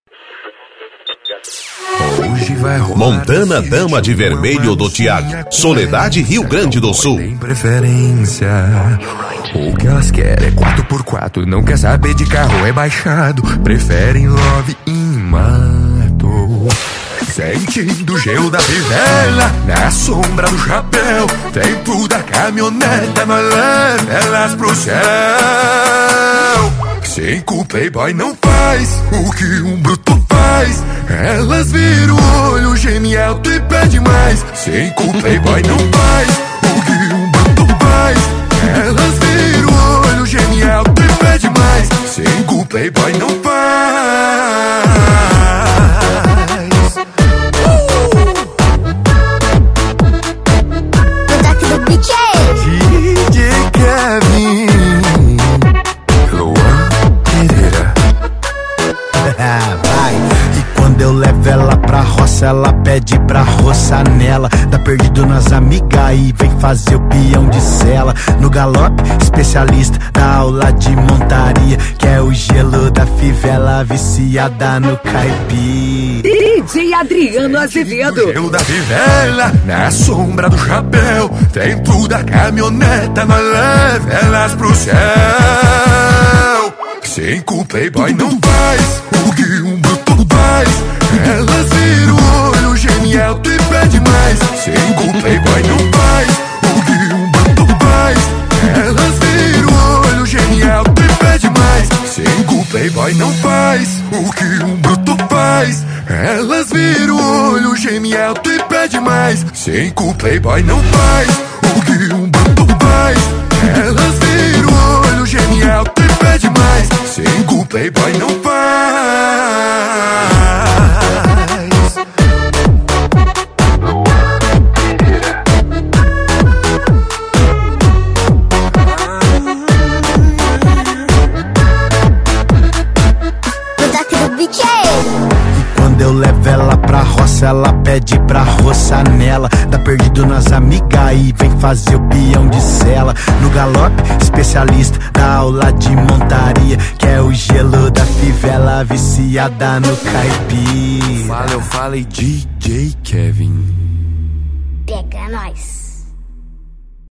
Hoje vai rolar Montana Dama de Vermelho do Tiago, Soledade, Rio Grande do Sul. Tem preferência. O que elas querem é 4x4. Não quer saber de carro rebaixado. Preferem love em mato. Sentindo o gelo da fivela na sombra do chapéu. Tempo da caminhoneta, nós leva elas pro céu. Cinco playboy não faz o que um bruto faz. Elas viram o olho, geme alto e pede mais. Cinco playboy não faz o que um bruto faz. Elas viram o olho, geme alto e pede mais. Cinco playboy não faz. DJ Kevin, Luan Pereira. Vai. E quando eu levo ela pra roça, ela pede pra roçar nela. Tá perdido nas amigas e vem fazer o peão de sela. No galope, especialista da aula de montaria, que é o gelo da fivela, viciada no caipira. DJ Adriano Azevedo. O gelo da fivela na sombra do chapéu. Dentro da caminhoneta, nós leva elas pro céu. Cinco playboy não faz o que um bruto faz. Elas viram o olho, geme alto e pede mais. Cinco playboy não faz o que um bruto faz. Elas viram o olho, geme alto e pede mais. Cinco playboy não faz o que um bruto faz. Elas viram o olho, geme alto e pede mais. Cinco playboy não faz o que um bruto faz. Elas viram o olho, geme alto e pede mais. Cinco playboy não faz. Quando eu levo ela pra roça, ela pede pra roçar nela. Tá perdido nas amigas e vem fazer o peão de sela. No galope, especialista da aula de montaria, que é o gelo da fivela, viciada no caipira. Eu falei DJ Kevin. Pega nós.